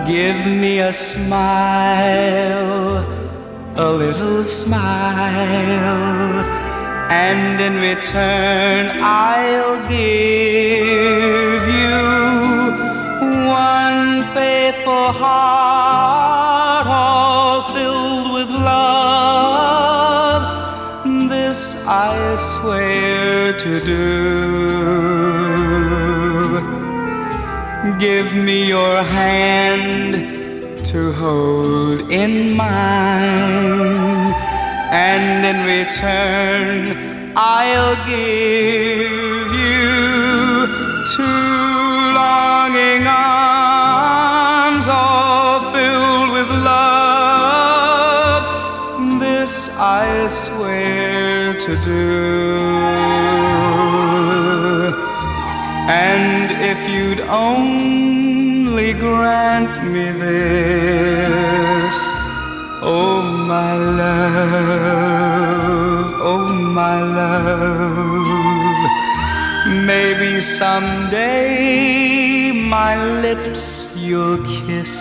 Give me a smile, a little smile, and in return I'll give you one faithful heart all filled with love. This I swear to do. Give me your hand to hold in mine, and in return I'll give you two longing arms all filled with love. This I swear to do. And if you'd only grant me this, oh my love, oh my love, maybe someday my lips you'll kiss.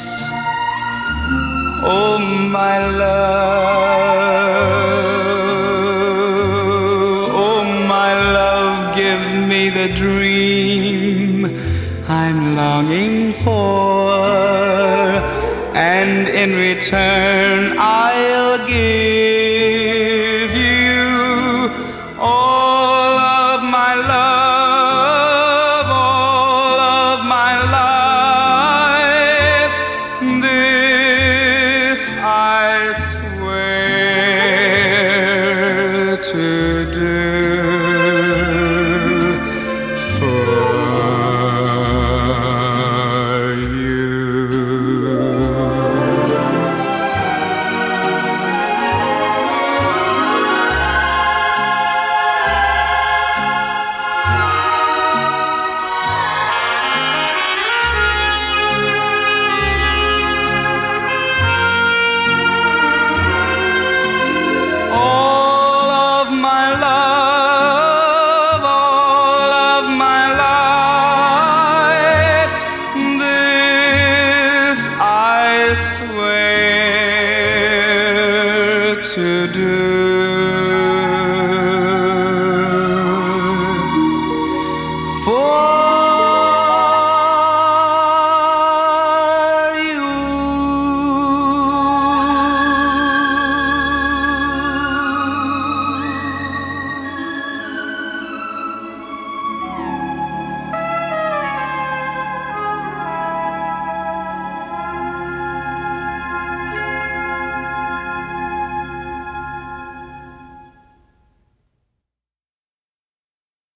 Oh my love, oh my love, give me the dream I'm longing for, and in return